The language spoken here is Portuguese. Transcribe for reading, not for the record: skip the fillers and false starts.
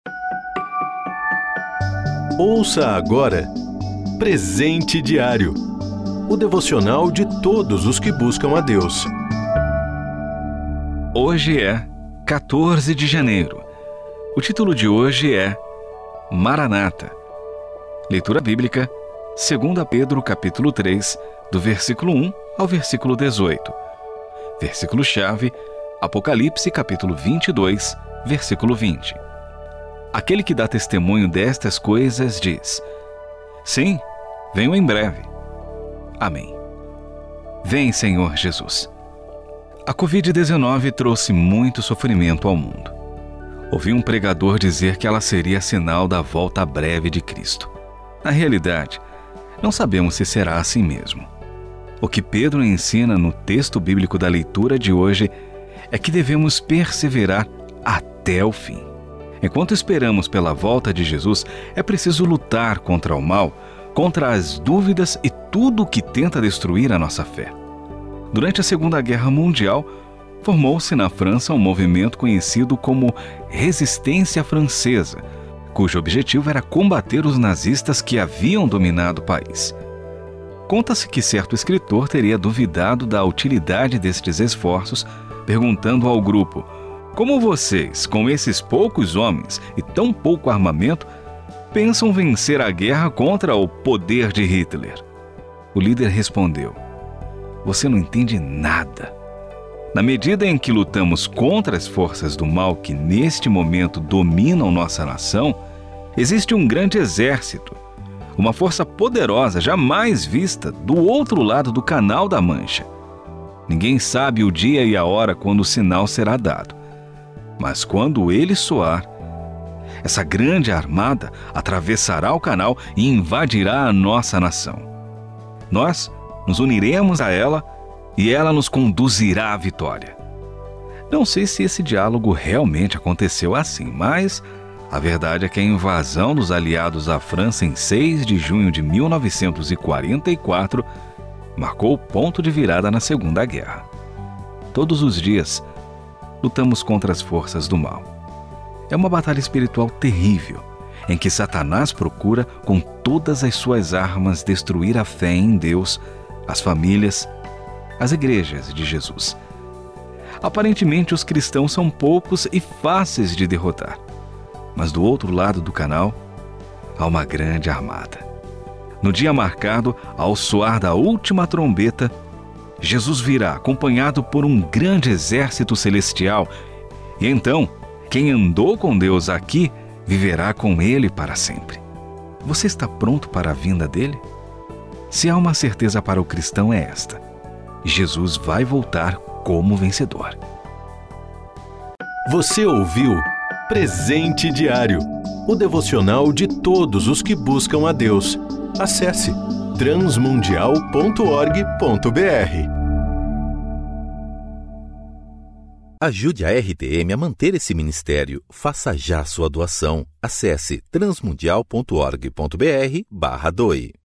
Ouça agora Presente Diário, o devocional de todos os que buscam a Deus. Hoje é 14 de janeiro. O título de hoje é Maranata. Leitura bíblica, 2 Pedro capítulo 3, do versículo 1 ao versículo 18. Versículo-chave, Apocalipse capítulo 22, versículo 20. Aquele que dá testemunho destas coisas diz: Sim, venho em breve. Amém. Vem, Senhor Jesus. A Covid-19 trouxe muito sofrimento ao mundo. Ouvi um pregador dizer que ela seria sinal da volta breve de Cristo. Na realidade, não sabemos se será assim mesmo. O que Pedro ensina no texto bíblico da leitura de hoje é que devemos perseverar até o fim. Enquanto esperamos pela volta de Jesus, é preciso lutar contra o mal, contra as dúvidas e tudo o que tenta destruir a nossa fé. Durante a Segunda Guerra Mundial, formou-se na França um movimento conhecido como Resistência Francesa, cujo objetivo era combater os nazistas que haviam dominado o país. Conta-se que certo escritor teria duvidado da utilidade destes esforços, perguntando ao grupo: como vocês, com esses poucos homens e tão pouco armamento, pensam vencer a guerra contra o poder de Hitler? O líder respondeu: você não entende nada. Na medida em que lutamos contra as forças do mal que neste momento dominam nossa nação, existe um grande exército, uma força poderosa jamais vista do outro lado do Canal da Mancha. Ninguém sabe o dia e a hora quando o sinal será dado. Mas quando ele soar, essa grande armada atravessará o canal e invadirá a nossa nação. Nós nos uniremos a ela e ela nos conduzirá à vitória. Não sei se esse diálogo realmente aconteceu assim, mas a verdade é que a invasão dos aliados à França em 6 de junho de 1944 marcou o ponto de virada na Segunda Guerra. Todos os dias, lutamos contra as forças do mal. É uma batalha espiritual terrível, em que Satanás procura, com todas as suas armas, destruir a fé em Deus, as famílias, as igrejas de Jesus. Aparentemente, os cristãos são poucos e fáceis de derrotar. Mas do outro lado do canal, há uma grande armada. No dia marcado, ao soar da última trombeta, Jesus virá acompanhado por um grande exército celestial, e então, quem andou com Deus aqui, viverá com Ele para sempre. Você está pronto para a vinda dele? Se há uma certeza para o cristão é esta: Jesus vai voltar como vencedor. Você ouviu Presente Diário, o devocional de todos os que buscam a Deus. Acesse transmundial.org.br. Ajude a RTM a manter esse ministério. Faça já sua doação. Acesse transmundial.org.br/doe.